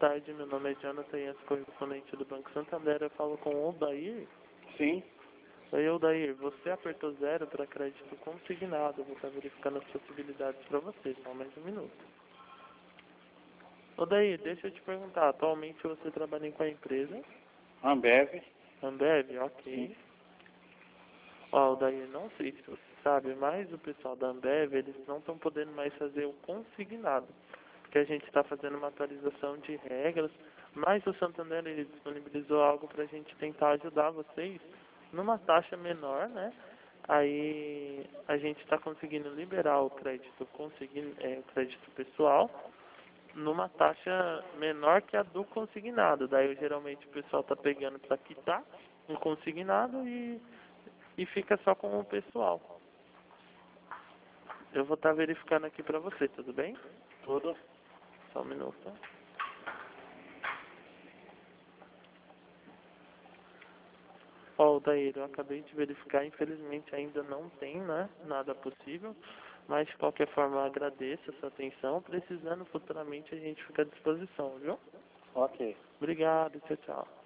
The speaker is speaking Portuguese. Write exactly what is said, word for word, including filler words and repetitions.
tarde, meu nome é Jonathan e correspondente do Banco Santander. Eu falo com o Odair. Sim. Oi, Odair, você apertou zero para crédito consignado. Eu vou estar verificando as possibilidades para você, só mais um minuto. Odair, deixa eu te perguntar, atualmente você trabalha em qual empresa? Ambev. Ambev, ok. Sim. Ó, Odair, não sei se você sabe, mas o pessoal da Ambev, eles não estão podendo mais fazer o consignado, porque a gente está fazendo uma atualização de regras, mas o Santander, ele disponibilizou algo para a gente tentar ajudar vocês numa taxa menor, né? Aí a gente está conseguindo liberar o crédito, consign, é, o crédito pessoal numa taxa menor que a do consignado. Daí geralmente o pessoal está pegando para quitar um consignado e, e fica só com o pessoal. Eu vou estar verificando aqui para você, tudo bem? Tudo. Só um minuto. Ó, Odair, eu acabei de verificar, infelizmente ainda não tem, né, nada possível, mas de qualquer forma eu agradeço a sua atenção, precisando futuramente a gente fica à disposição, viu? Ok. Obrigado, tchau, tchau.